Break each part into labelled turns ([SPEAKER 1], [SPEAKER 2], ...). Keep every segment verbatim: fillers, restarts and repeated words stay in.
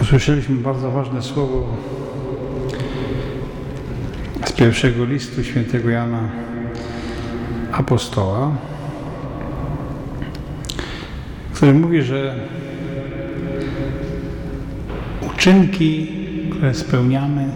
[SPEAKER 1] Usłyszeliśmy bardzo ważne słowo z pierwszego listu świętego Jana Apostoła, który mówi, że uczynki, które spełniamy,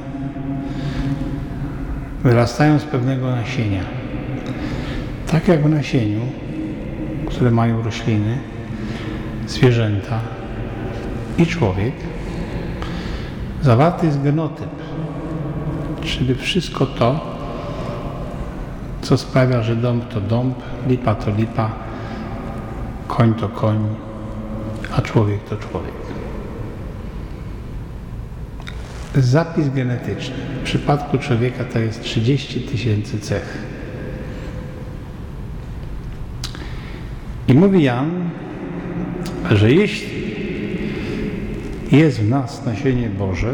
[SPEAKER 1] wyrastają z pewnego nasienia. Tak jak w nasieniu, które mają rośliny, zwierzęta i człowiek, zawarty jest genotyp, czyli wszystko to, co sprawia, że dąb to dąb, lipa to lipa, koń to koń, a człowiek to człowiek. Zapis genetyczny. W przypadku człowieka to jest trzydzieści tysięcy cech. I mówi Jan, że jeśli jest w nas nasienie Boże,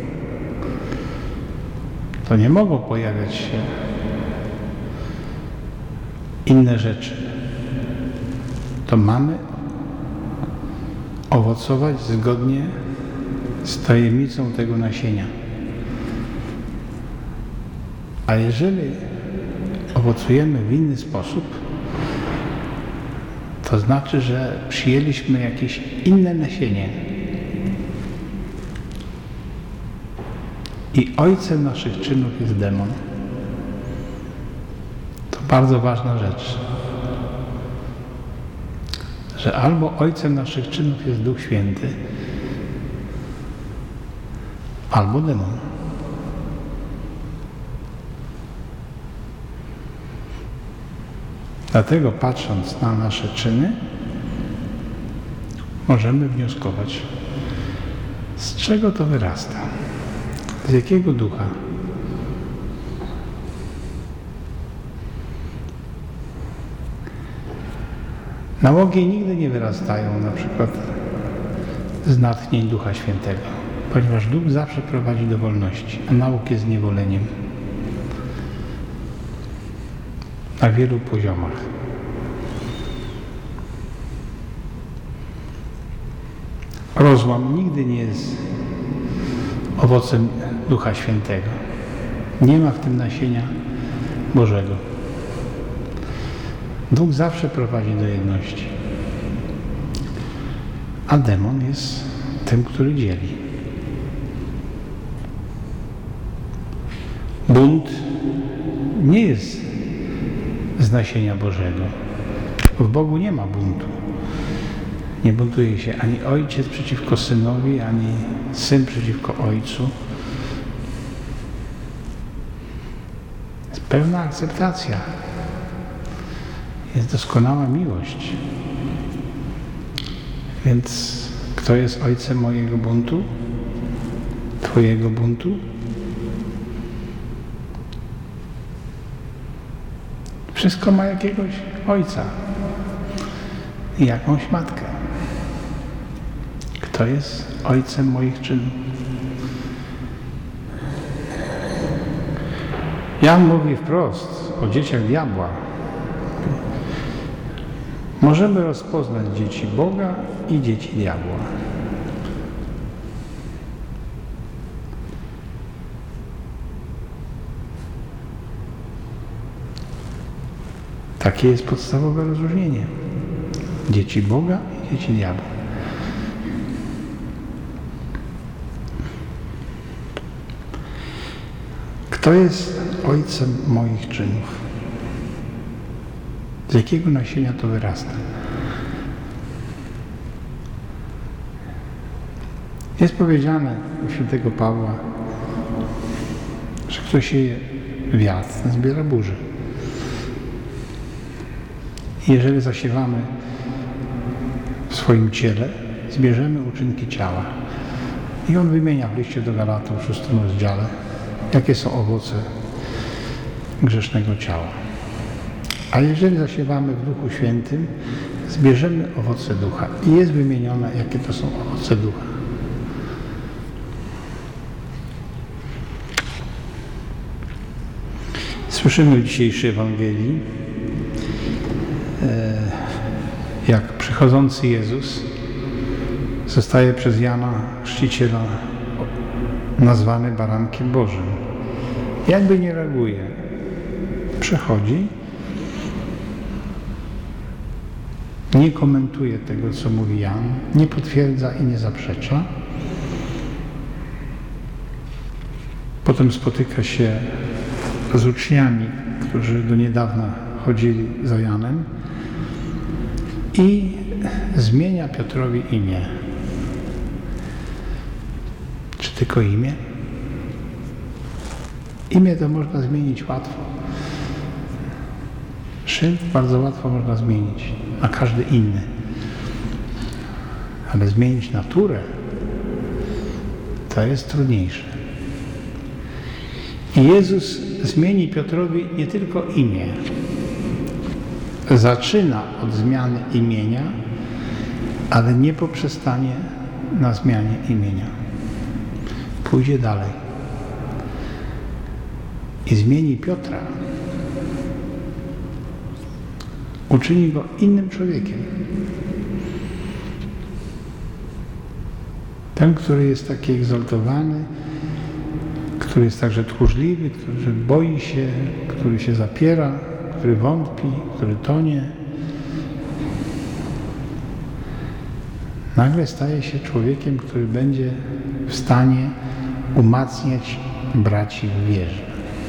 [SPEAKER 1] to nie mogą pojawiać się inne rzeczy. To mamy owocować zgodnie z tajemnicą tego nasienia. A jeżeli owocujemy w inny sposób, to znaczy, że przyjęliśmy jakieś inne nasienie. I ojcem naszych czynów jest demon. To bardzo ważna rzecz. Że albo ojcem naszych czynów jest Duch Święty, albo demon. Dlatego patrząc na nasze czyny, możemy wnioskować, z czego to wyrasta, z jakiego ducha. Nałogi nigdy nie wyrastają na przykład z natchnień Ducha Świętego, ponieważ Duch zawsze prowadzi do wolności, a nauk jest zniewoleniem na wielu poziomach. Rozłam nigdy nie jest owocem Ducha Świętego. Nie ma w tym nasienia Bożego. Duch zawsze prowadzi do jedności. A demon jest tym, który dzieli. Bunt nie jest z nasienia Bożego. W Bogu nie ma buntu. Nie buntuje się ani ojciec przeciwko synowi, ani syn przeciwko ojcu. Jest pełna akceptacja. Jest doskonała miłość. Więc kto jest ojcem mojego buntu? Twojego buntu? Wszystko ma jakiegoś ojca i jakąś matkę. Kto jest ojcem moich czynów? Jan mówi wprost o dzieciach diabła. Możemy rozpoznać dzieci Boga i dzieci diabła. Takie jest podstawowe rozróżnienie. Dzieci Boga i dzieci diabła. Kto jest ojcem moich czynów? Z jakiego nasienia to wyrasta? Jest powiedziane u świętego Pawła, że kto sieje wiatr, ten zbiera burzę. Jeżeli zasiewamy w swoim ciele, zbierzemy uczynki ciała. I on wymienia w liście do Galatów w szóstym rozdziale, jakie są owoce grzesznego ciała. A jeżeli zasiewamy w Duchu Świętym, zbierzemy owoce Ducha. I jest wymienione, jakie to są owoce Ducha. Słyszymy w dzisiejszej Ewangelii, jak przychodzący Jezus zostaje przez Jana Chrzciciela nazwany barankiem Bożym. Jakby nie reaguje. Przechodzi, nie komentuje tego, co mówi Jan, nie potwierdza i nie zaprzecza. Potem spotyka się z uczniami, którzy do niedawna chodzili za Janem i zmienia Piotrowi imię. Czy tylko imię? Imię to można zmienić łatwo. Szyld bardzo łatwo można zmienić na każdy inny. Ale zmienić naturę to jest trudniejsze. I Jezus zmieni Piotrowi nie tylko imię. Zaczyna od zmiany imienia, ale nie poprzestanie na zmianie imienia. Pójdzie dalej. I zmieni Piotra. Uczyni go innym człowiekiem. Ten, który jest taki egzaltowany, który jest także tchórzliwy, który boi się, który się zapiera, który wątpi, który tonie. Nagle staje się człowiekiem, który będzie w stanie umacniać braci w wierze.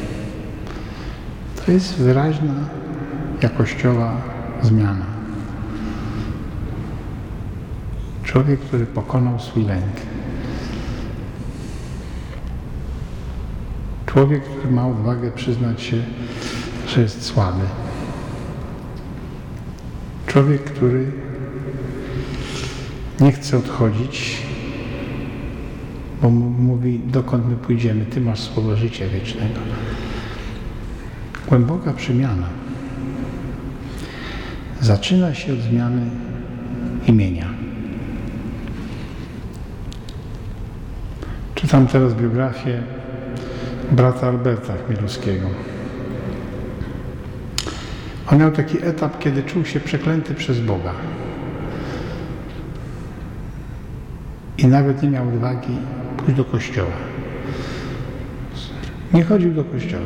[SPEAKER 1] To jest wyraźna, jakościowa zmiana. Człowiek, który pokonał swój lęk. Człowiek, który ma odwagę przyznać się, że jest słaby. Człowiek, który nie chce odchodzić, bo mówi, dokąd my pójdziemy, Ty masz słowo życia wiecznego. Głęboka przemiana zaczyna się od zmiany imienia. Czytam teraz biografię brata Alberta Chmielowskiego. On miał taki etap, kiedy czuł się przeklęty przez Boga. I nawet nie miał odwagi pójść do kościoła. Nie chodził do kościoła.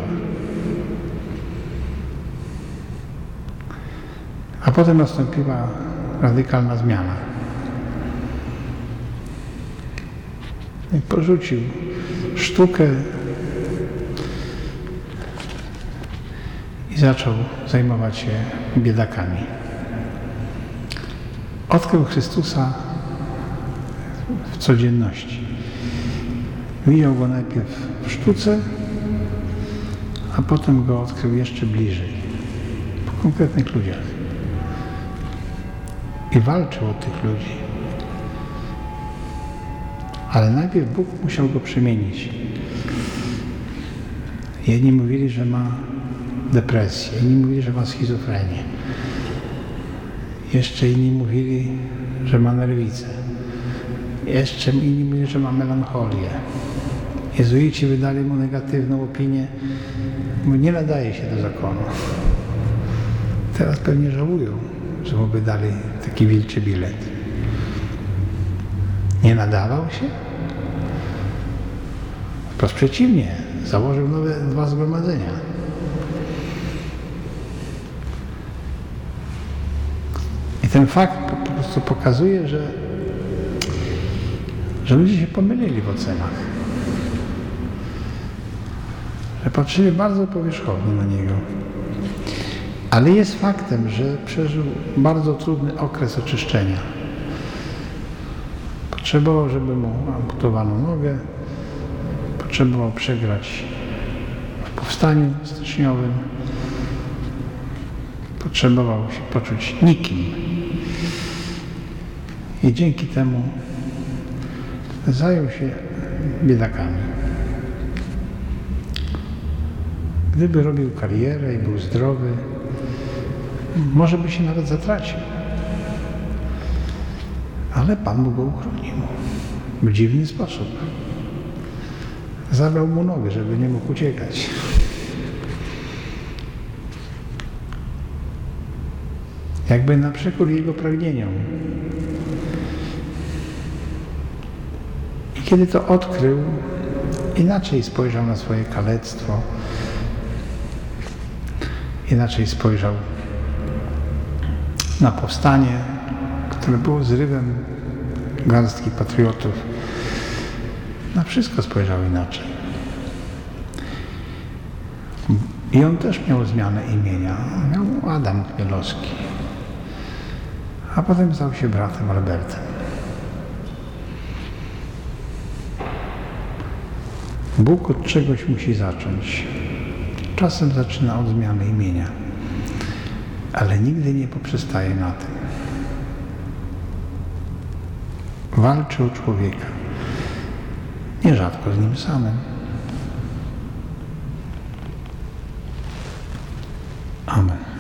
[SPEAKER 1] A potem nastąpiła radykalna zmiana. I porzucił sztukę i zaczął zajmować się biedakami. Odkrył Chrystusa w codzienności. Widział Go najpierw w sztuce, a potem Go odkrył jeszcze bliżej, w konkretnych ludziach. I walczył o tych ludzi. Ale najpierw Bóg musiał Go przemienić. Jedni mówili, że ma depresję, inni mówili, że ma schizofrenię. Jeszcze inni mówili, że ma nerwicę. Jeszcze inni mówili, że ma melancholię. Jezuici wydali mu negatywną opinię. Mówi, nie nadaje się do zakonu. Teraz pewnie żałują, że mu wydali taki wilczy bilet. Nie nadawał się? Wprost przeciwnie, założył nowe dwa zgromadzenia. I ten fakt po prostu pokazuje, że, że ludzie się pomylili w ocenach. Że patrzyli bardzo powierzchownie na niego. Ale jest faktem, że przeżył bardzo trudny okres oczyszczenia. Potrzebował, żeby mu amputowano nogę, potrzebował przegrać w powstaniu styczniowym, potrzebował się poczuć nikim. I dzięki temu zajął się biedakami. Gdyby robił karierę i był zdrowy, może by się nawet zatracił. Ale Pan mu go uchronił. W dziwny sposób. Zabrał mu nogę, żeby nie mógł uciekać. Jakby na przekór jego pragnieniom. I kiedy to odkrył, inaczej spojrzał na swoje kalectwo, inaczej spojrzał na powstanie, które było zrywem garstki patriotów. Na wszystko spojrzał inaczej. I on też miał zmianę imienia. Miał Adam Chmielowski. A potem stał się bratem Albertem. Bóg od czegoś musi zacząć. Czasem zaczyna od zmiany imienia, ale nigdy nie poprzestaje na tym. Walczy o człowieka, nierzadko z nim samym. Amen.